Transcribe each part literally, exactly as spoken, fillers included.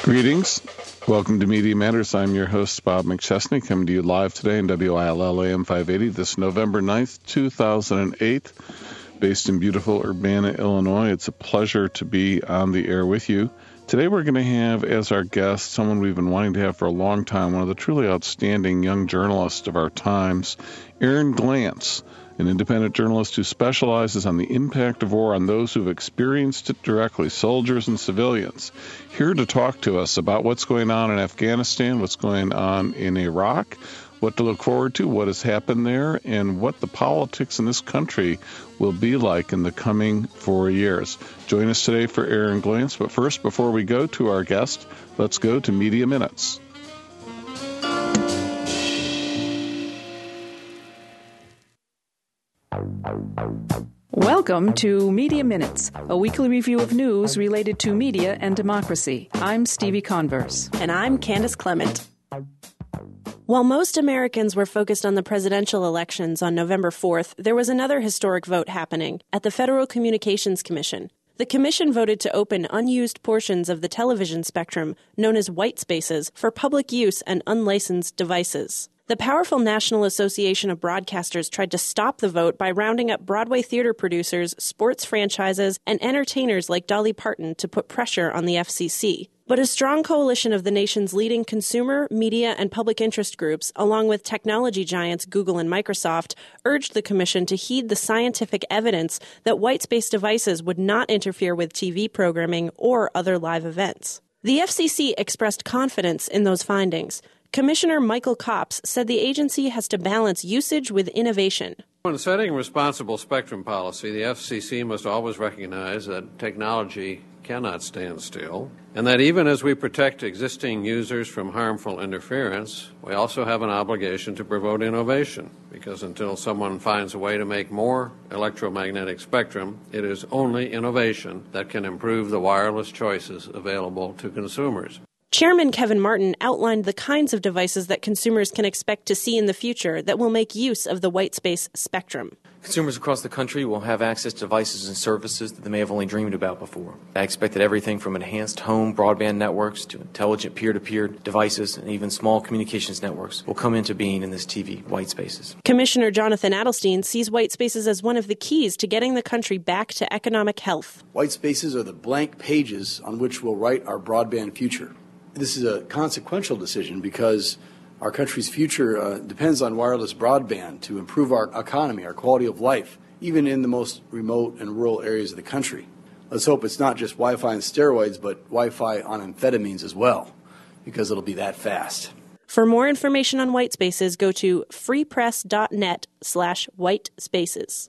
Greetings. Welcome to Media Matters. I'm your host, Bob McChesney, coming to you live today in W I L L A M five eighty, this November ninth, two thousand eight, based in beautiful Urbana, Illinois. It's a pleasure to be on the air with you. Today we're going to have as our guest someone we've been wanting to have for a long time, one of the truly outstanding young journalists of our times, Aaron Glantz, an independent journalist who specializes on the impact of war on those who've experienced it directly, soldiers and civilians. Here to talk to us about what's going on in Afghanistan, what's going on in Iraq, what to look forward to, what has happened there, and what the politics in this country will be like in the coming four years. Join us today for Aaron Glantz, but first, before we go to our guest, let's go to Media Minutes. Welcome to Media Minutes, a weekly review of news related to media and democracy. I'm Stevie Converse. And I'm Candace Clement. While most Americans were focused on the presidential elections on November fourth, there was another historic vote happening at the Federal Communications Commission. The commission voted to open unused portions of the television spectrum, known as white spaces, for public use and unlicensed devices. The powerful National Association of Broadcasters tried to stop the vote by rounding up Broadway theater producers, sports franchises, and entertainers like Dolly Parton to put pressure on the F C C. But a strong coalition of the nation's leading consumer, media, and public interest groups, along with technology giants Google and Microsoft, urged the commission to heed the scientific evidence that white space devices would not interfere with T V programming or other live events. The F C C expressed confidence in those findings. Commissioner Michael Copps said the agency has to balance usage with innovation. When setting responsible spectrum policy, the F C C must always recognize that technology cannot stand still, and that even as we protect existing users from harmful interference, we also have an obligation to promote innovation, because until someone finds a way to make more electromagnetic spectrum, it is only innovation that can improve the wireless choices available to consumers. Chairman Kevin Martin outlined the kinds of devices that consumers can expect to see in the future that will make use of the white space spectrum. Consumers across the country will have access to devices and services that they may have only dreamed about before. I expect that everything from enhanced home broadband networks to intelligent peer-to-peer devices and even small communications networks will come into being in this T V white spaces. Commissioner Jonathan Adelstein sees white spaces as one of the keys to getting the country back to economic health. White spaces are the blank pages on which we'll write our broadband future. This is a consequential decision because our country's future uh, depends on wireless broadband to improve our economy, our quality of life, even in the most remote and rural areas of the country. Let's hope it's not just Wi-Fi and steroids, but Wi-Fi on amphetamines as well, because it'll be that fast. For more information on white spaces, go to freepress.net slash white spaces.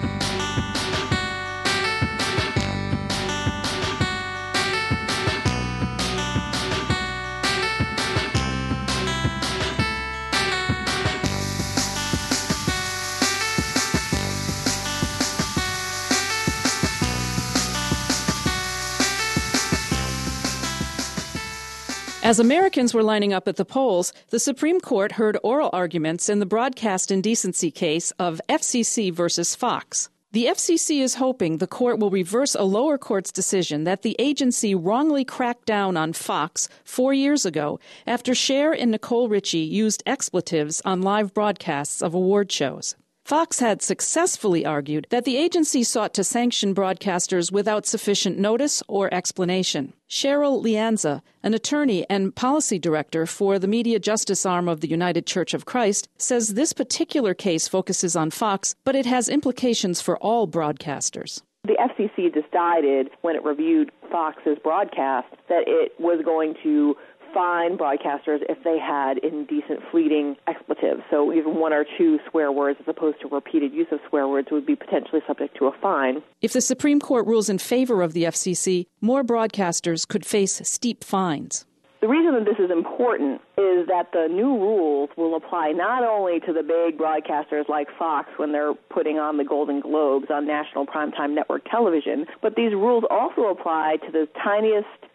As Americans were lining up at the polls, the Supreme Court heard oral arguments in the broadcast indecency case of F C C versus Fox. The F C C is hoping the court will reverse a lower court's decision that the agency wrongly cracked down on Fox four years ago after Cher and Nicole Richie used expletives on live broadcasts of award shows. Fox had successfully argued that the agency sought to sanction broadcasters without sufficient notice or explanation. Cheryl Lianza, an attorney and policy director for the media justice arm of the United Church of Christ, says this particular case focuses on Fox, but it has implications for all broadcasters. The F C C decided when it reviewed Fox's broadcast that it was going to fine broadcasters if they had indecent, fleeting expletives. So even one or two swear words as opposed to repeated use of swear words would be potentially subject to a fine. If the Supreme Court rules in favor of the F C C, more broadcasters could face steep fines. The reason that this is important is that the new rules will apply not only to the big broadcasters like Fox when they're putting on the Golden Globes on national primetime network television, but these rules also apply to the tiniest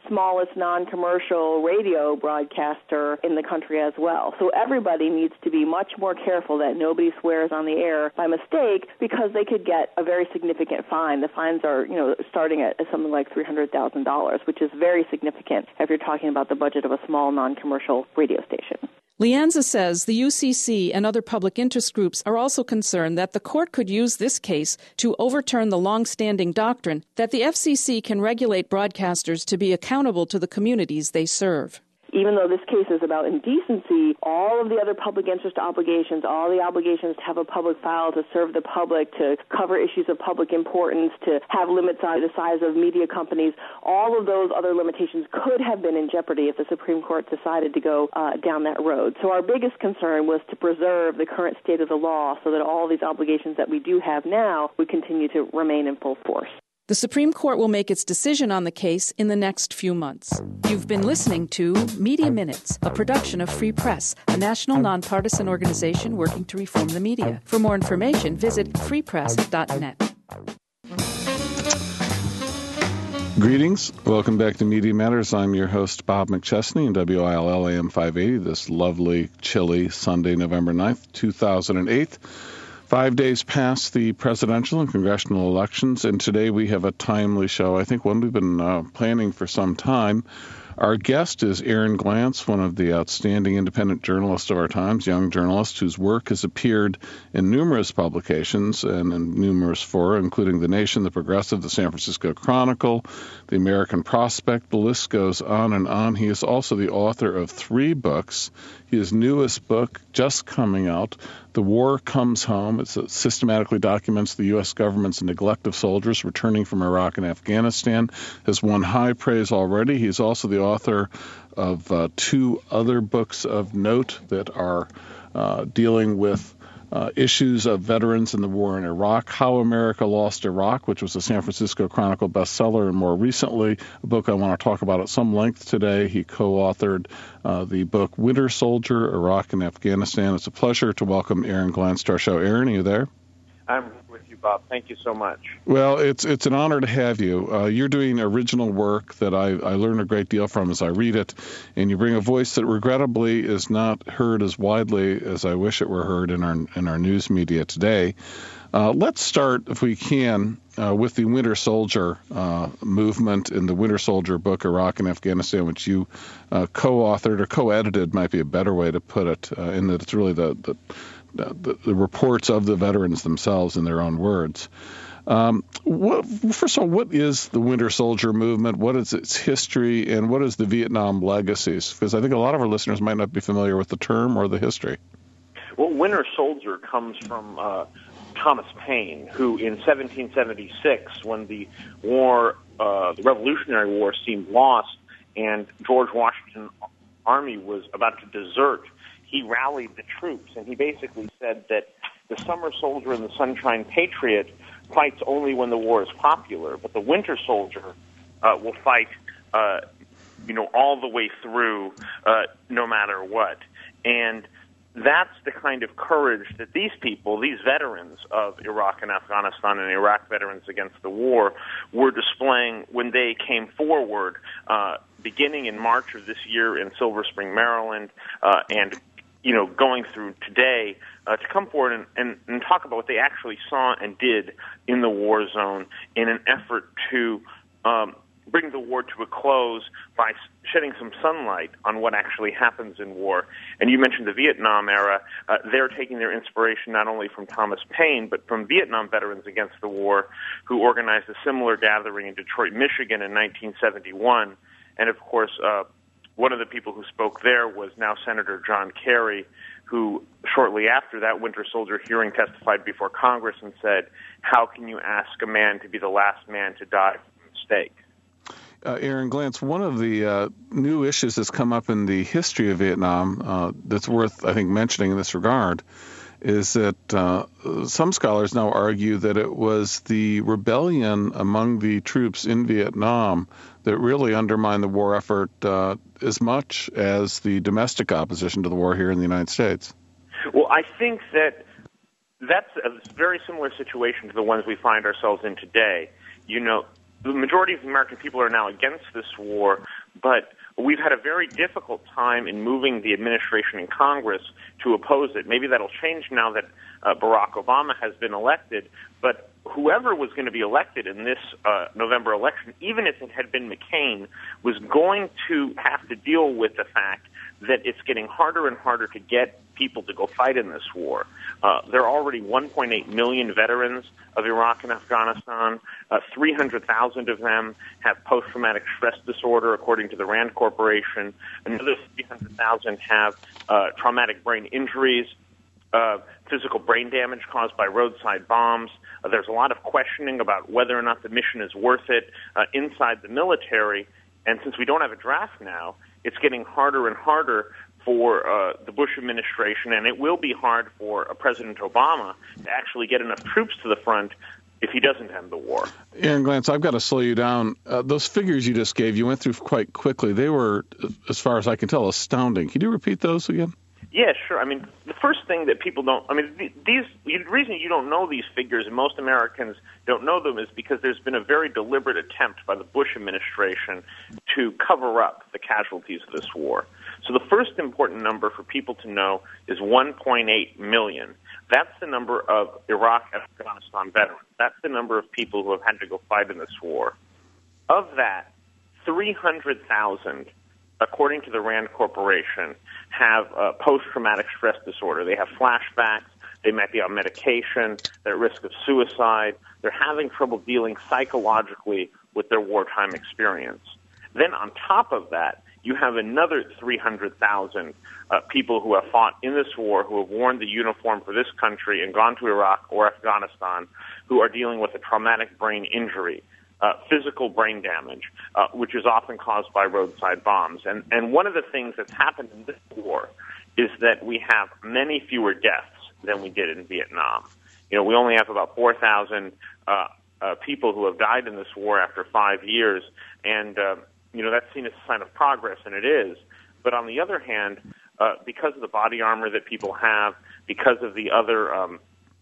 smallest non-commercial radio broadcaster in the country as well. So everybody needs to be much more careful that nobody swears on the air by mistake, because they could get a very significant fine. The fines are, you know, starting at something like three hundred thousand dollars, which is very significant if you're talking about the budget of a small non-commercial radio station. Lianza says the U C C and other public interest groups are also concerned that the court could use this case to overturn the long-standing doctrine that the F C C can regulate broadcasters to be accountable to the communities they serve. Even though this case is about indecency, all of the other public interest obligations, all the obligations to have a public file, to serve the public, to cover issues of public importance, to have limits on the size of media companies, all of those other limitations could have been in jeopardy if the Supreme Court decided to go uh, down that road. So our biggest concern was to preserve the current state of the law so that all these obligations that we do have now would continue to remain in full force. The Supreme Court will make its decision on the case in the next few months. You've been listening to Media Minutes, a production of Free Press, a national nonpartisan organization working to reform the media. For more information, visit free press dot net. Greetings. Welcome back to Media Matters. I'm your host, Bob McChesney, in W I L L A M five eighty, this lovely, chilly Sunday, November ninth, two thousand eight. Five days past the presidential and congressional elections, and today we have a timely show, I think one we've been uh, planning for some time. Our guest is Aaron Glantz, one of the outstanding independent journalists of our times, young journalist whose work has appeared in numerous publications and in numerous fora, including The Nation, The Progressive, The San Francisco Chronicle, The American Prospect. The list goes on and on. He is also the author of three books. His newest book, just coming out, The War Comes Home. It systematically documents the U S government's neglect of soldiers returning from Iraq and Afghanistan. Has won high praise already. He's also the author of uh, two other books of note that are uh, dealing with Uh, issues of veterans in the war in Iraq, How America Lost Iraq, which was a San Francisco Chronicle bestseller, and more recently, a book I want to talk about at some length today. He co-authored uh, the book Winter Soldier, Iraq and Afghanistan. It's a pleasure to welcome Aaron Glantz to our show. Aaron, are you there? I'm with you, Bob. Thank you so much. Well, it's it's an honor to have you. Uh, you're doing original work that I, I learn a great deal from as I read it, and you bring a voice that regrettably is not heard as widely as I wish it were heard in our in our news media today. Uh, let's start, if we can, uh, with the Winter Soldier uh, movement in the Winter Soldier book, Iraq and Afghanistan, which you uh, co-authored or co-edited, might be a better way to put it, uh, in that it's really the, the The, the reports of the veterans themselves in their own words. Um, what, first of all, what is the Winter Soldier movement? What is its history, and what is the Vietnam legacies? Because I think a lot of our listeners might not be familiar with the term or the history. Well, Winter Soldier comes from uh, Thomas Paine, who in seventeen seventy-six, when the war, uh, the Revolutionary War seemed lost and George Washington's army was about to desert, he rallied the troops, and he basically said that the summer soldier and the sunshine patriot fights only when the war is popular, but the winter soldier uh, will fight, uh, you know, all the way through, uh, no matter what. And that's the kind of courage that these people, these veterans of Iraq and Afghanistan and Iraq veterans against the war, were displaying when they came forward, uh, beginning in March of this year in Silver Spring, Maryland, uh, and you know, going through today uh, to come forward and, and, and talk about what they actually saw and did in the war zone in an effort to um, bring the war to a close by shedding some sunlight on what actually happens in war. And you mentioned the Vietnam era. Uh, they're taking their inspiration not only from Thomas Paine, but from Vietnam veterans against the war who organized a similar gathering in Detroit, Michigan in nineteen seventy-one. And, of course, uh, one of the people who spoke there was now Senator John Kerry, who shortly after that Winter Soldier hearing testified before Congress and said, how can you ask a man to be the last man to die from a mistake? Uh, Aaron Glantz, one of the uh, new issues that's come up in the history of Vietnam uh, that's worth, I think, mentioning in this regard is that uh, some scholars now argue that it was the rebellion among the troops in Vietnam that really undermined the war effort uh, as much as the domestic opposition to the war here in the United States. Well, I think that that's a very similar situation to the ones we find ourselves in today. You know, the majority of the American people are now against this war, but we've had a very difficult time in moving the administration and Congress to oppose it. Maybe that'll change now that uh, Barack Obama has been elected, but whoever was going to be elected in this uh, November election, even if it had been McCain, was going to have to deal with the fact that it's getting harder and harder to get people to go fight in this war. Uh, there are already one point eight million veterans of Iraq and Afghanistan. Uh, three hundred thousand of them have post-traumatic stress disorder, according to the RAND Corporation. Another three hundred thousand have uh, traumatic brain injuries, uh, physical brain damage caused by roadside bombs. Uh, there's a lot of questioning about whether or not the mission is worth it uh, inside the military. And since we don't have a draft now, it's getting harder and harder for uh, the Bush administration, and it will be hard for uh, President Obama to actually get enough troops to the front if he doesn't end the war. Aaron Glantz, I've got to slow you down. Uh, those figures you just gave, you went through quite quickly. They were, as far as I can tell, astounding. Can you repeat those again? Yeah, sure. I mean, the first thing that people don't, I mean, these, the reason you don't know these figures, and most Americans don't know them, is because there's been a very deliberate attempt by the Bush administration to cover up the casualties of this war. So the first important number for people to know is one point eight million. That's the number of Iraq and Afghanistan veterans. That's the number of people who have had to go fight in this war. Of that, three hundred thousand, according to the RAND Corporation, have uh, post-traumatic stress disorder. They have flashbacks. They might be on medication. They're at risk of suicide. They're having trouble dealing psychologically with their wartime experience. Then on top of that, you have another three hundred thousand uh, people who have fought in this war, who have worn the uniform for this country and gone to Iraq or Afghanistan, who are dealing with a traumatic brain injury, uh, physical brain damage, uh, which is often caused by roadside bombs. And, and one of the things that's happened in this war is that we have many fewer deaths than we did in Vietnam. You know, we only have about four thousand uh, uh, people who have died in this war after five years, and uh, you know, that's seen as a sign of progress, and it is. But on the other hand, uh, because of the body armor that people have, because of the other um,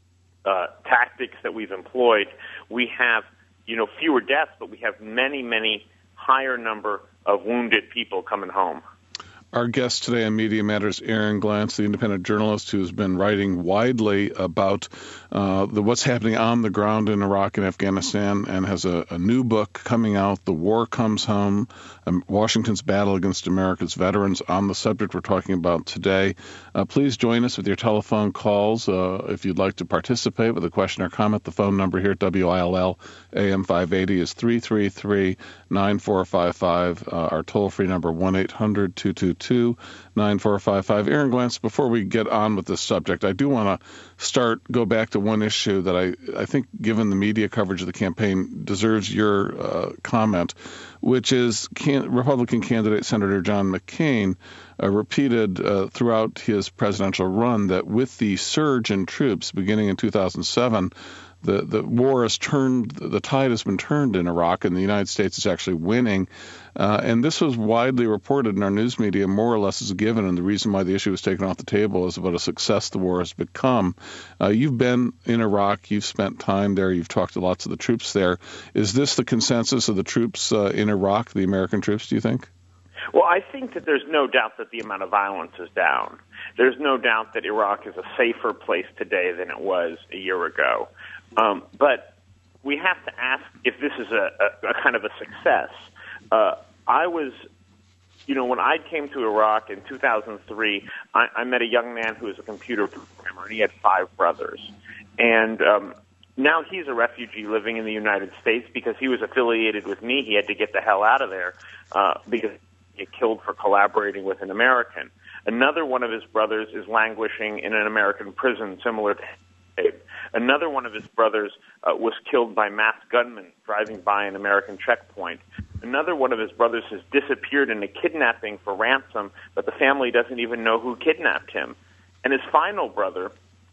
uh, tactics that we've employed, we have, you know, fewer deaths, but we have many, many higher number of wounded people coming home. Our guest today on Media Matters, Aaron Glantz, the independent journalist who's been writing widely about uh, the, what's happening on the ground in Iraq and Afghanistan, and has a, a new book coming out, The War Comes Home, um, Washington's Battle Against America's Veterans, on the subject we're talking about today. Uh, please join us with your telephone calls uh, if you'd like to participate with a question or comment. The phone number here at W I L L A M five eighty is three three three, nine four five five. Uh, our toll-free number, one eight hundred, two two two, nine four five five. Aaron Glantz, before we get on with this subject, I do want to start, go back to one issue that I, I think, given the media coverage of the campaign, deserves your uh, comment, which is can, Republican candidate Senator John McCain uh, repeated uh, throughout his presidential run that with the surge in troops beginning in two thousand seven, The, the war has turned, the tide has been turned in Iraq, and the United States is actually winning. Uh, and this was widely reported in our news media more or less as a given, and the reason why the issue was taken off the table is what a success the war has become. Uh, you've been in Iraq, you've spent time there, you've talked to lots of the troops there. Is this the consensus of the troops uh, in Iraq, the American troops, do you think? Well, I think that there's no doubt that the amount of violence is down. There's no doubt that Iraq is a safer place today than it was a year ago. Um, but we have to ask if this is a, a, a kind of a success. Uh, I was, you know, when I came to Iraq in two thousand three, I, I met a young man who was a computer programmer, and he had five brothers. And um, now he's a refugee living in the United States because he was affiliated with me. He had to get the hell out of there uh, because he got killed for collaborating with an American. Another one of his brothers is languishing in an American prison similar to him. Another one of his brothers uh, was killed by masked gunmen driving by an American checkpoint. Another one of his brothers has disappeared in a kidnapping for ransom, but the family doesn't even know who kidnapped him. And his final brother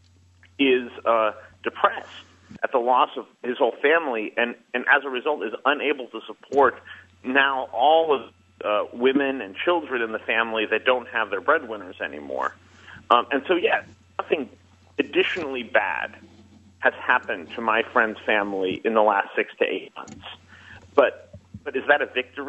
is uh, depressed at the loss of his whole family, and, and as a result is unable to support now all of uh, women and children in the family that don't have their breadwinners anymore. Um, and so, yeah, nothing additionally bad has happened to my friend's family in the last six to eight months. But but is that a victory?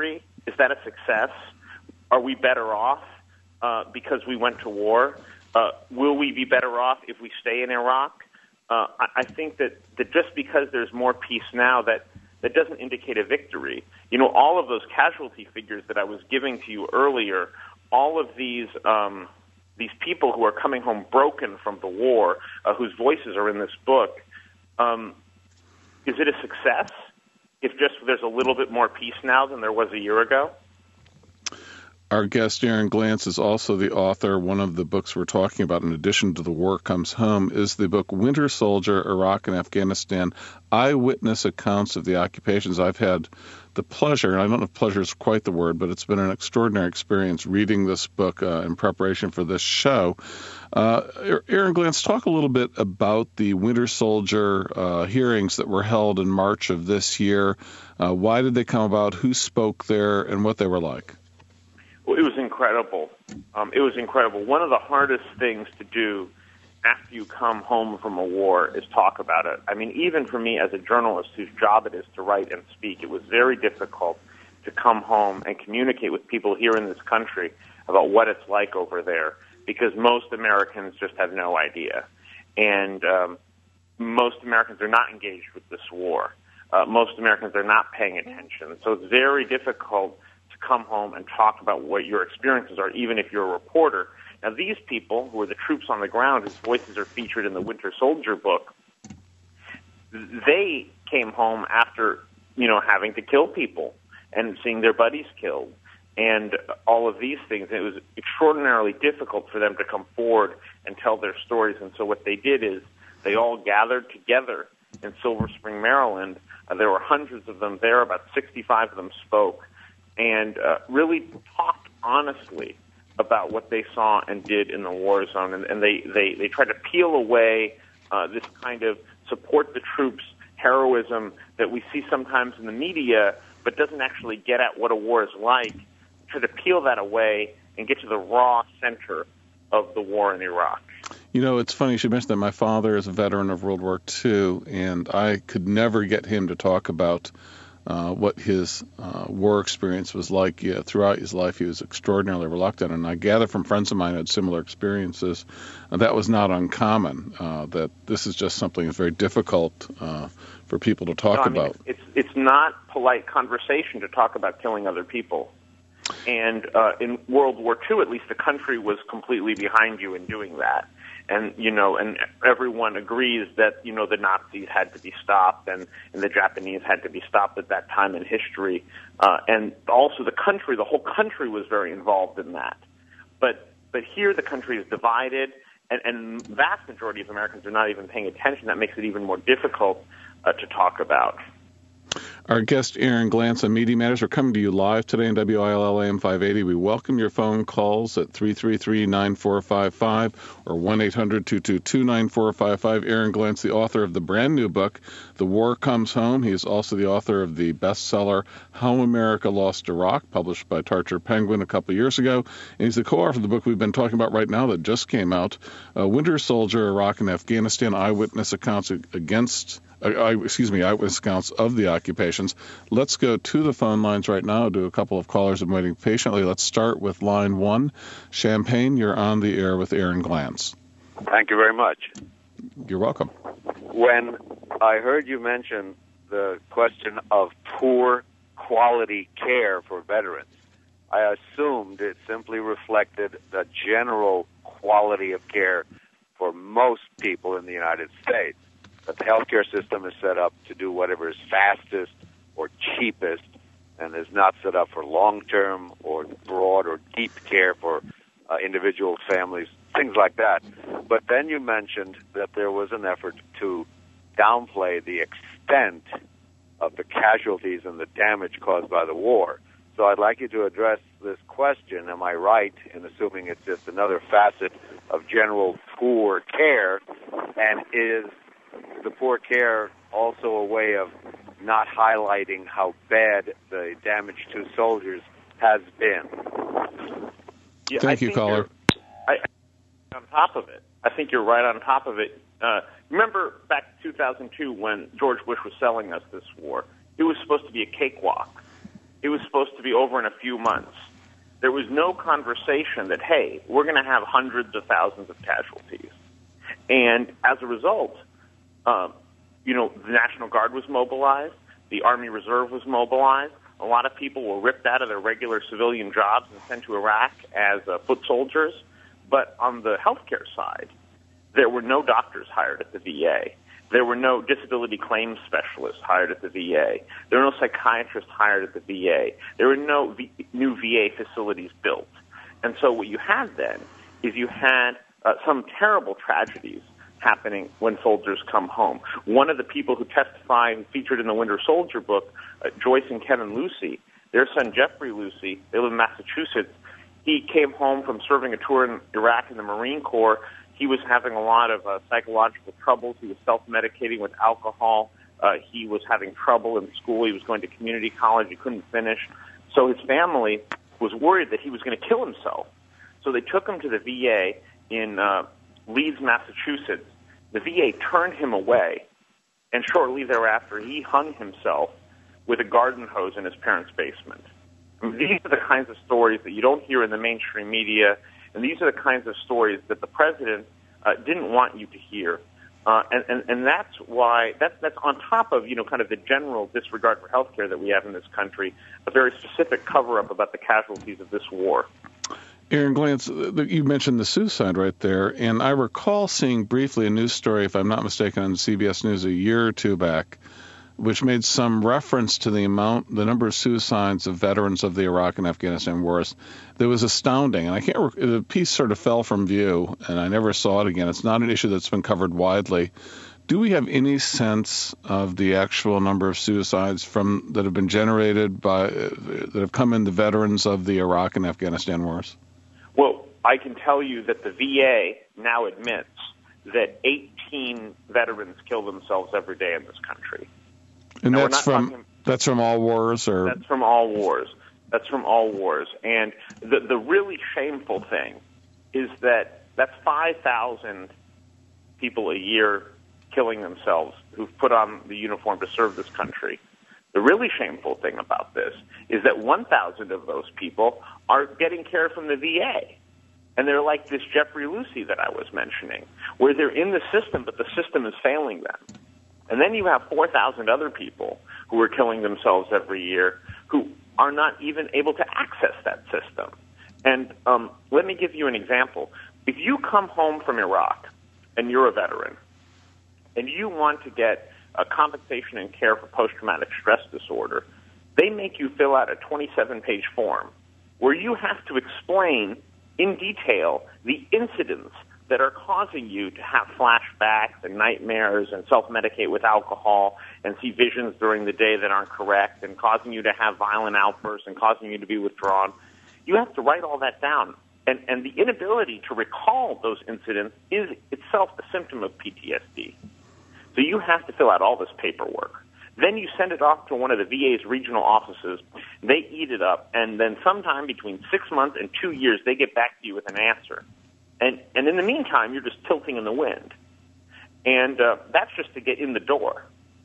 is that a success? Are we better off uh, because we went to war? Uh, will we be better off if we stay in Iraq? Uh, I, I think that, that just because there's more peace now, that, that doesn't indicate a victory. You know, all of those casualty figures that I was giving to you earlier, all of these um, these people who are coming home broken from the war, uh, whose voices are in this book, um, is it a success if just there's a little bit more peace now than there was a year ago? Our guest, Aaron Glantz, is also the author. One of the books we're talking about, in addition to The War Comes Home, is the book Winter Soldier, Iraq and Afghanistan, Eyewitness Accounts of the Occupations. I've had the pleasure, and I don't know if pleasure is quite the word, but it's been an extraordinary experience reading this book uh, in preparation for this show. Uh, Aaron Glantz, talk a little bit about the Winter Soldier uh, hearings that were held in March of this year. Uh, why did they come about? Who spoke there, and what they were like? Well, it was incredible. Um, it was incredible. One of the hardest things to do after you come home from a war is talk about it. I mean, even for me as a journalist whose job it is to write and speak, it was very difficult to come home and communicate with people here in this country about what it's like over there, because most Americans just have no idea. And um, most Americans are not engaged with this war. Uh, most Americans are not paying attention. So it's very difficult come home and talk about what your experiences are, even if you're a reporter. Now, these people, who are the troops on the ground, whose voices are featured in the Winter Soldier book, they came home after, you know, having to kill people and seeing their buddies killed and all of these things. It was extraordinarily difficult for them to come forward and tell their stories. And so what they did is they all gathered together in Silver Spring, Maryland. Uh, there were hundreds of them there. About sixty-five of them spoke, and uh, really talked honestly about what they saw and did in the war zone. And, and they, they, they tried to peel away uh, this kind of support the troops heroism that we see sometimes in the media, but doesn't actually get at what a war is like. Try to peel that away and get to the raw center of the war in Iraq. You know, it's funny you should mention that. My father is a veteran of World War Two, and I could never get him to talk about Uh, what his uh, war experience was like. Yeah, throughout his life, he was extraordinarily reluctant, and I gather from friends of mine who had similar experiences, uh, that was not uncommon, uh, that this is just something that's very difficult uh, for people to talk no, I mean, about. It's, it's not polite conversation to talk about killing other people. And uh, in World War Two, at least, the country was completely behind you in doing that. And, you know, and everyone agrees that, you know, the Nazis had to be stopped and, and the Japanese had to be stopped at that time in history. Uh, and also the country, the whole country was very involved in that. But but here the country is divided, and, and the vast majority of Americans are not even paying attention. That makes it even more difficult uh, to talk about. Our guest, Aaron Glantz on Media Matters, are coming to you live today on W I L L A M five eighty. We welcome your phone calls at three three three, nine four five five or one eight hundred, two two two, nine four five five. Aaron Glantz, the author of the brand new book, The War Comes Home. He is also the author of the bestseller How America Lost Iraq, published by Tarcher Penguin a couple of years ago. And he's the co-author of the book we've been talking about right now that just came out, uh, Winter Soldier, Iraq and Afghanistan, Eyewitness Accounts Against Uh, excuse me, eyewitness accounts of the occupations. Let's go to the phone lines right now. Do a couple of callers have been waiting patiently. Let's start with line one. Champaign, you're on the air with Aaron Glantz. Thank you very much. You're welcome. When I heard you mention the question of poor quality care for veterans, I assumed it simply reflected the general quality of care for most people in the United States. That the healthcare system is set up to do whatever is fastest or cheapest and is not set up for long-term or broad or deep care for uh, individuals, families, things like that. But then you mentioned that there was an effort to downplay the extent of the casualties and the damage caused by the war. So I'd like you to address this question. Am I right in assuming it's just another facet of general poor care, and is the poor care also a way of not highlighting how bad the damage to soldiers has been? Yeah, Thank I you, caller. I, on top of it, I think you're right on top of it. Uh, remember back in two thousand two when George Bush was selling us this war? It was supposed to be a cakewalk. it was supposed to be over in a few months. There was no conversation that, hey, we're going to have hundreds of thousands of casualties. And as a result, um, you know, the National Guard was mobilized, the Army Reserve was mobilized, a lot of people were ripped out of their regular civilian jobs and sent to Iraq as uh, foot soldiers. But on the healthcare side, there were no doctors hired at the V A. There were no disability claims specialists hired at the V A. There were no psychiatrists hired at the V A. There were no v- new V A facilities built. And so what you had then is you had uh, some terrible tragedies happening when soldiers come home. One of the people who testify and featured in the Winter Soldier book, uh, Joyce and Ken and Lucy, their son Jeffrey Lucy, they live in Massachusetts. He came home from serving a tour in Iraq in the Marine Corps. He was having a lot of uh, psychological troubles. He was self-medicating with alcohol. Uh, he was having trouble in school. He was going to community college. He couldn't finish. So his family was worried that he was going to kill himself. So they took him to the V A in uh, Leeds, Massachusetts. The V A turned him away, and shortly thereafter he hung himself with a garden hose in his parents' basement. I mean, these are the kinds of stories that you don't hear in the mainstream media, and these are the kinds of stories that the president uh, didn't want you to hear. Uh, and, and, and that's why, that's, that's on top of, you know, kind of the general disregard for health care that we have in this country, a very specific cover-up about the casualties of this war. Aaron Glantz, you mentioned the suicide right there, and I recall seeing briefly a news story, if I'm not mistaken, on C B S News a year or two back, which made some reference to the amount, the number of suicides of veterans of the Iraq and Afghanistan wars. That was astounding, and I can't. The piece sort of fell from view, and I never saw it again. It's not an issue that's been covered widely. Do we have any sense of the actual number of suicides from that have been generated by that have come in the veterans of the Iraq and Afghanistan wars? Well, I can tell you that the V A now admits that eighteen veterans kill themselves every day in this country. And now, that's from talking, that's from all wars, or that's from all wars. That's from all wars. And the the really shameful thing is that that's five thousand people a year killing themselves who've put on the uniform to serve this country. The really shameful thing about this is that one thousand of those people are getting care from the V A. And they're like this Jeffrey Lucy that I was mentioning, where they're in the system, but the system is failing them. And then you have four thousand other people who are killing themselves every year who are not even able to access that system. And um, let me give you an example. If you come home from Iraq and you're a veteran and you want to get a compensation and care for post-traumatic stress disorder, they make you fill out a twenty-seven page form where you have to explain in detail the incidents that are causing you to have flashbacks and nightmares and self-medicate with alcohol and see visions during the day that aren't correct and causing you to have violent outbursts and causing you to be withdrawn. You have to write all that down. And, and the inability to recall those incidents is itself a symptom of P T S D. So you have to fill out all this paperwork. Then you send it off to one of the V A's regional offices. They eat it up, and then sometime between six months and two years, they get back to you with an answer. And and in the meantime, you're just tilting in the wind. And uh, that's just to get in the door.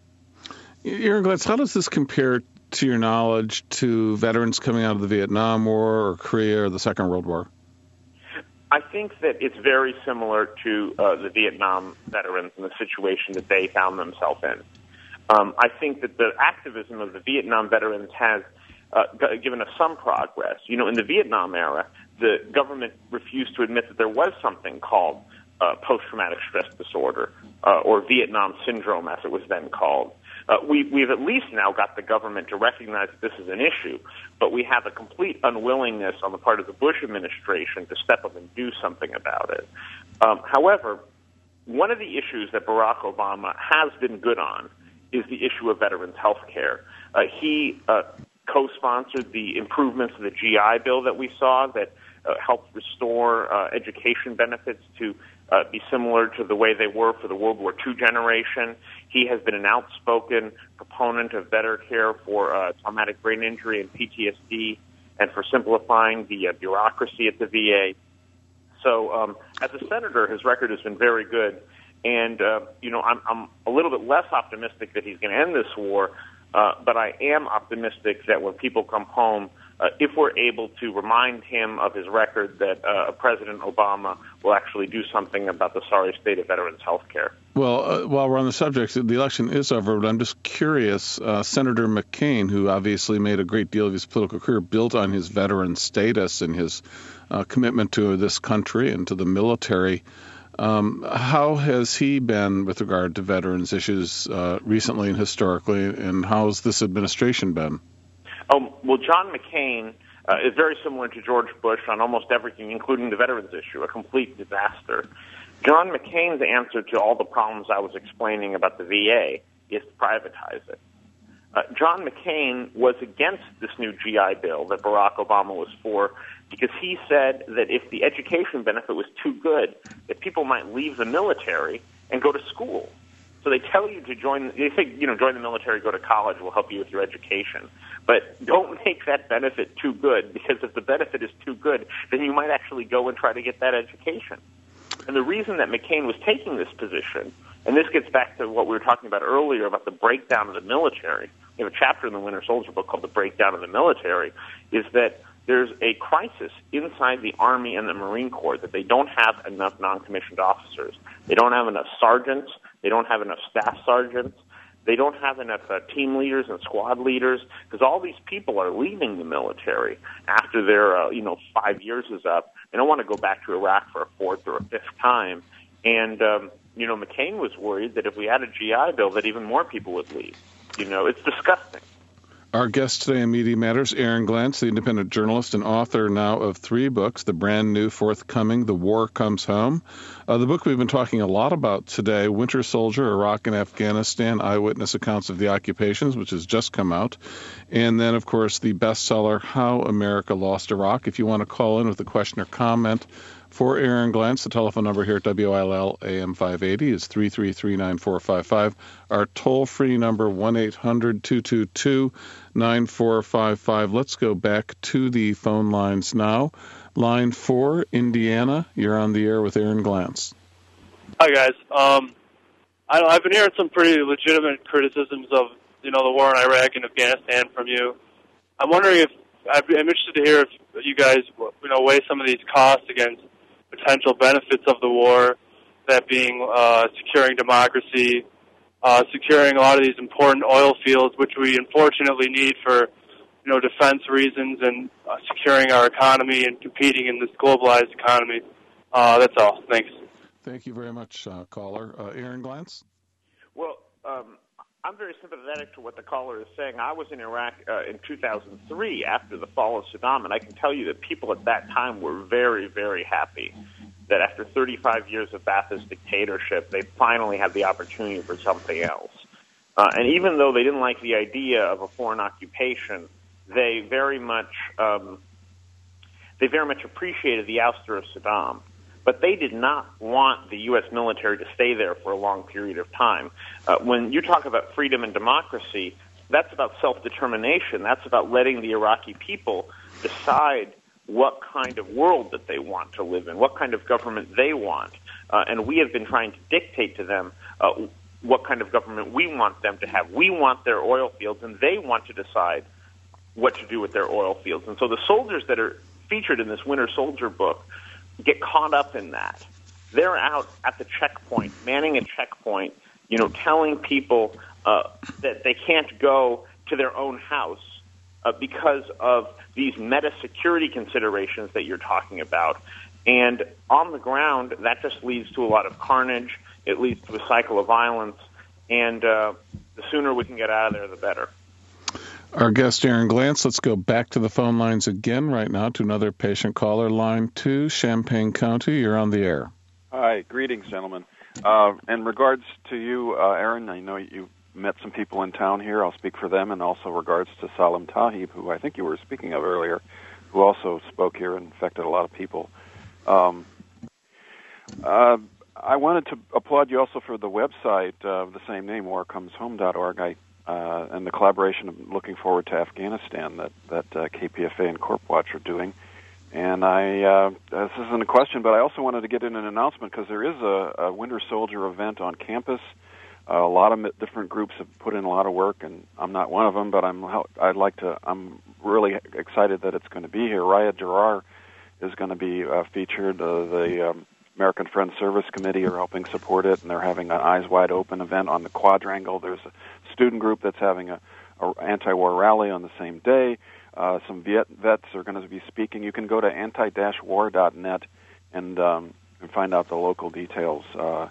Aaron Glantz, how does this compare, to your knowledge, to veterans coming out of the Vietnam War or Korea or the Second World War? I think that it's very similar to uh, the Vietnam veterans and the situation that they found themselves in. Um, I think that the activism of the Vietnam veterans has uh, g- given us some progress. You know, in the Vietnam era, the government refused to admit that there was something called uh, post-traumatic stress disorder, uh, or Vietnam syndrome, as it was then called. Uh, we, we've at least now got the government to recognize that this is an issue, but we have a complete unwillingness on the part of the Bush administration to step up and do something about it. Um, however, one of the issues that Barack Obama has been good on is the issue of veterans' health care. Uh, he uh, co-sponsored the improvements of the G I Bill that we saw that uh, helped restore uh, education benefits to uh, be similar to the way they were for the World War Two generation. He has been an outspoken proponent of better care for uh, traumatic brain injury and P T S D and for simplifying the uh, bureaucracy at the V A. So um, as a senator, his record has been very good. And, uh, you know, I'm, I'm a little bit less optimistic that he's going to end this war, Uh, but I am optimistic that when people come home, uh, if we're able to remind him of his record, that uh, President Obama will actually do something about the sorry state of veterans' health care. Well, uh, while we're on the subject, the election is over, but I'm just curious. Uh, Senator McCain, who obviously made a great deal of his political career built on his veteran status and his uh, commitment to this country and to the military, Um, how has he been with regard to veterans issues uh, recently and historically, and how has this administration been? Oh, well, John McCain uh, is very similar to George Bush on almost everything, including the veterans issue, a complete disaster. John McCain's answer to all the problems I was explaining about the V A is to privatize it. Uh, John McCain was against this new G I Bill that Barack Obama was for, because he said that if the education benefit was too good, that people might leave the military and go to school. So they tell you to join, they say, you know, join the military, go to college, we'll help you with your education. But don't make that benefit too good, because if the benefit is too good, then you might actually go and try to get that education. And the reason that McCain was taking this position, and this gets back to what we were talking about earlier about the breakdown of the military, we have a chapter in the Winter Soldier book called The Breakdown of the Military, is that there's a crisis inside the Army and the Marine Corps that they don't have enough non-commissioned officers. They don't have enough sergeants. They don't have enough staff sergeants. They don't have enough uh, team leaders and squad leaders, because all these people are leaving the military after their, uh, you know, five years is up. They don't want to go back to Iraq for a fourth or a fifth time. And, um, you know, McCain was worried that if we had a G I Bill, that even more people would leave. You know, it's disgusting. Our guest today in Media Matters, Aaron Glantz, the independent journalist and author now of three books, the brand new forthcoming The War Comes Home. Uh, the book we've been talking a lot about today, Winter Soldier, Iraq and Afghanistan, Eyewitness Accounts of the Occupations, which has just come out. And then, of course, the bestseller, How America Lost Iraq. If you want to call in with a question or comment for Aaron Glantz, the telephone number here at W I L L A M five eighty is three three three, nine four five five. Our toll-free number, one eight hundred, two two two, nine four five five. Let's go back to the phone lines now. Line four, Indiana. You're on the air with Aaron Glantz. Hi, guys. Um, I, I've been hearing some pretty legitimate criticisms of, you know, the war in Iraq and Afghanistan from you. I'm wondering if, I'm interested to hear if you guys, you know, weigh some of these costs against potential benefits of the war, that being uh, securing democracy, uh, securing a lot of these important oil fields, which we unfortunately need for, you know, defense reasons, and uh, securing our economy and competing in this globalized economy. Uh, that's all. Thanks. Thank you very much, uh, caller. Uh, Aaron Glantz? Well, um, I'm very sympathetic to what the caller is saying. I was in Iraq uh, in two thousand three after the fall of Saddam, and I can tell you that people at that time were very, very happy that after thirty-five years of Ba'athist dictatorship, they finally had the opportunity for something else. Uh, and even though they didn't like the idea of a foreign occupation, they very much um, they very much appreciated the ouster of Saddam. But they did not want the U S military to stay there for a long period of time. Uh, when you talk about freedom and democracy, that's about self-determination. That's about letting the Iraqi people decide what kind of world that they want to live in, what kind of government they want. Uh, and we have been trying to dictate to them uh, what kind of government we want them to have. We want their oil fields, and they want to decide what to do with their oil fields. And so the soldiers that are featured in this Winter Soldier book get caught up in that. They're out at the checkpoint, manning a checkpoint, you know, telling people uh, that they can't go to their own house uh, because of these meta-security considerations that you're talking about. And on the ground, that just leads to a lot of carnage. It leads to a cycle of violence. And uh, the sooner we can get out of there, the better. Our guest, Aaron Glantz. Let's go back to the phone lines again right now to another patient caller. Line two, Champaign County. You're on the air. Hi. Greetings, gentlemen. Uh, in regards to you, uh, Aaron, I know you met some people in town here. I'll speak for them, and also regards to Salim Tahib, who I think you were speaking of earlier, who also spoke here and affected a lot of people. Um, uh, I wanted to applaud you also for the website uh, of the same name, war comes home dot org. I Uh, and the collaboration of looking forward to Afghanistan that, that uh, K P F A and Corp Watch are doing. And I, uh, this isn't a question, but I also wanted to get in an announcement because there is a, a Winter Soldier event on campus Uh, a lot of different groups have put in a lot of work, and I'm not one of them, but I'm I'd like to. I'm really excited that it's going to be here. Raya Jarar is going to be uh, featured. Uh, the um, American Friends Service Committee are helping support it, and they're having an Eyes Wide Open event on the Quadrangle. There's a student group that's having a, a anti-war rally on the same day. Uh, some Viet vets are going to be speaking. You can go to anti dash war dot net and um, and find out the local details. Uh,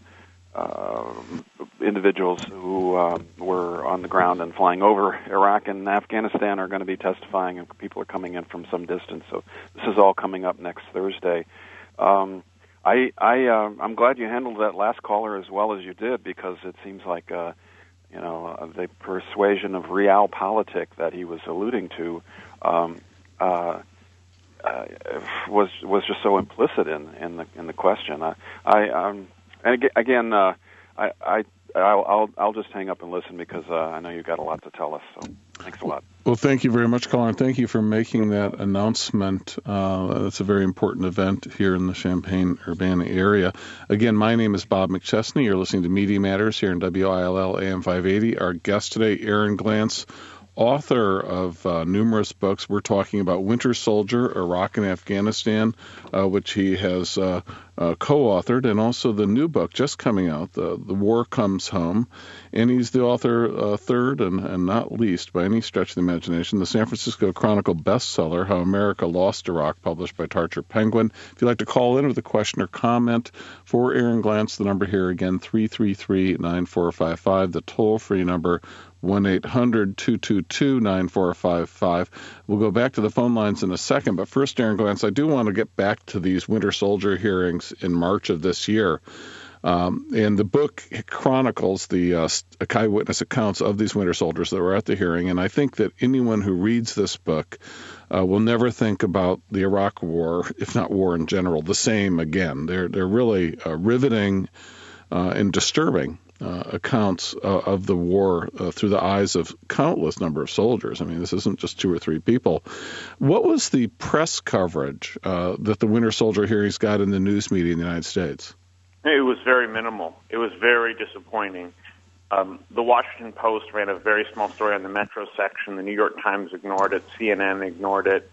uh, individuals who uh, were on the ground and flying over Iraq and Afghanistan are going to be testifying, and people are coming in from some distance. So this is all coming up next Thursday. Um, I, I, uh, I'm glad you handled that last caller as well as you did, because it seems like, uh, you know, uh, the persuasion of realpolitik that he was alluding to um, uh, uh, was was just so implicit in, in the in the question. I, I um, and again, uh, I, I I'll, I'll I'll just hang up and listen, because uh, I know you've got a lot to tell us. So thanks a lot. Well, thank you very much, caller, and thank you for making that announcement. Uh, it's a very important event here in the Champaign-Urbana area. Again, my name is Bob McChesney. You're listening to Media Matters here in W I L L A M five eighty. Our guest today, Aaron Glantz, author of uh, numerous books. We're talking about Winter Soldier, Iraq and Afghanistan, uh, which he has uh, uh, co-authored, and also the new book just coming out, The, the War Comes Home. And he's the author, uh, third and, and not least by any stretch of the imagination, the San Francisco Chronicle bestseller, How America Lost Iraq, published by Tarcher Penguin. If you'd like to call in with a question or comment for Aaron Glantz, the number here again, three three three, nine four five five, the toll-free number, one eight hundred, two two two, nine four five five. We'll go back to the phone lines in a second, but first, Aaron Glantz, I do want to get back to these Winter Soldier hearings in March of this year. Um, and the book chronicles the uh, eyewitness accounts of these Winter Soldiers that were at the hearing, and I think that anyone who reads this book uh, will never think about the Iraq War, if not war in general, the same again. They're, they're really uh, riveting uh, and disturbing Uh, accounts uh, of the war uh, through the eyes of countless number of soldiers. I mean, this isn't just two or three people. What was the press coverage uh, that the Winter Soldier hearings got in the news media in the United States? It was very minimal. It was very disappointing. Um, the Washington Post ran a very small story on the Metro section. The New York Times ignored it. C N N ignored it.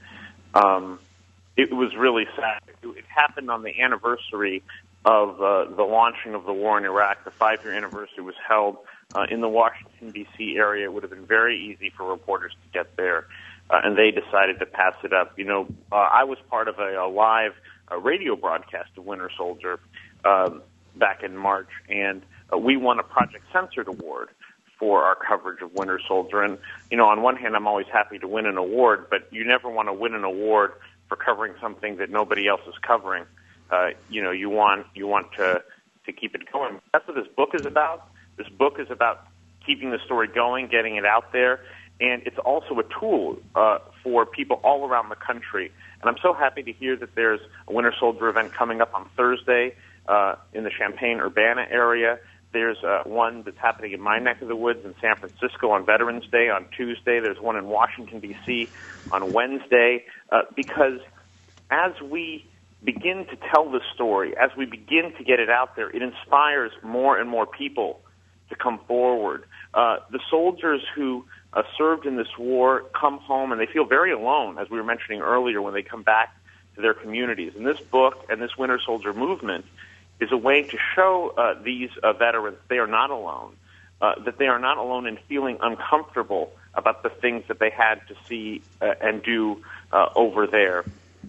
Um, it was really sad. It, it happened on the anniversary of uh, the launching of the war in Iraq. The five-year anniversary was held uh, in the Washington, D C area. It would have been very easy for reporters to get there, uh, and they decided to pass it up. You know, uh, I was part of a, a live uh, radio broadcast of Winter Soldier um, back in March, and uh, we won a Project Censored Award for our coverage of Winter Soldier. And, you know, on one hand, I'm always happy to win an award, but you never want to win an award for covering something that nobody else is covering. Uh, you know, you want you want to to keep it going. That's what this book is about. This book is about keeping the story going, getting it out there, and it's also a tool uh, for people all around the country. And I'm so happy to hear that there's a Winter Soldier event coming up on Thursday uh, in the Champaign-Urbana area. There's uh, one that's happening in my neck of the woods in San Francisco on Veterans Day on Tuesday. There's one in Washington, D C on Wednesday, uh, because as we begin to tell the story, as we begin to get it out there, it inspires more and more people to come forward. Uh, the soldiers who uh, served in this war come home and they feel very alone, as we were mentioning earlier, when they come back to their communities. And this book and this Winter Soldier movement is a way to show uh, these uh, veterans they are not alone, uh, that they are not alone in feeling uncomfortable about the things that they had to see uh, and do uh, over there.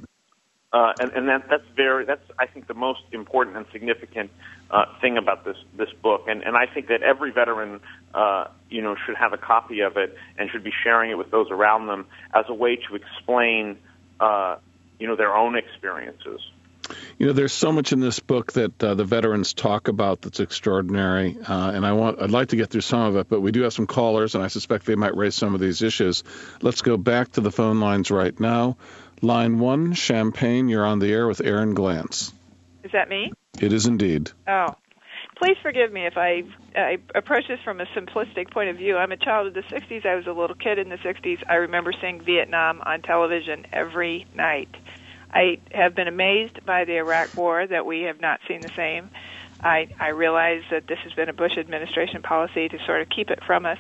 Uh, and and that, that's very, that's, I think, the most important and significant uh, thing about this, this book. And, and I think that every veteran, uh, you know, should have a copy of it and should be sharing it with those around them as a way to explain, uh, you know, their own experiences. You know, there's so much in this book that uh, the veterans talk about that's extraordinary, uh, and I want, I'd like to get through some of it, but we do have some callers, and I suspect they might raise some of these issues. Let's go back to the phone lines right now. Line one, Champaign, you're on the air with Aaron Glantz. Is that me? It is indeed. Oh. Please forgive me if I, I approach this from a simplistic point of view. I'm a child of the sixties. I was a little kid in the sixties. I remember seeing Vietnam on television every night. I have been amazed by the Iraq War, that we have not seen the same. I, I realize that this has been a Bush administration policy to sort of keep it from us.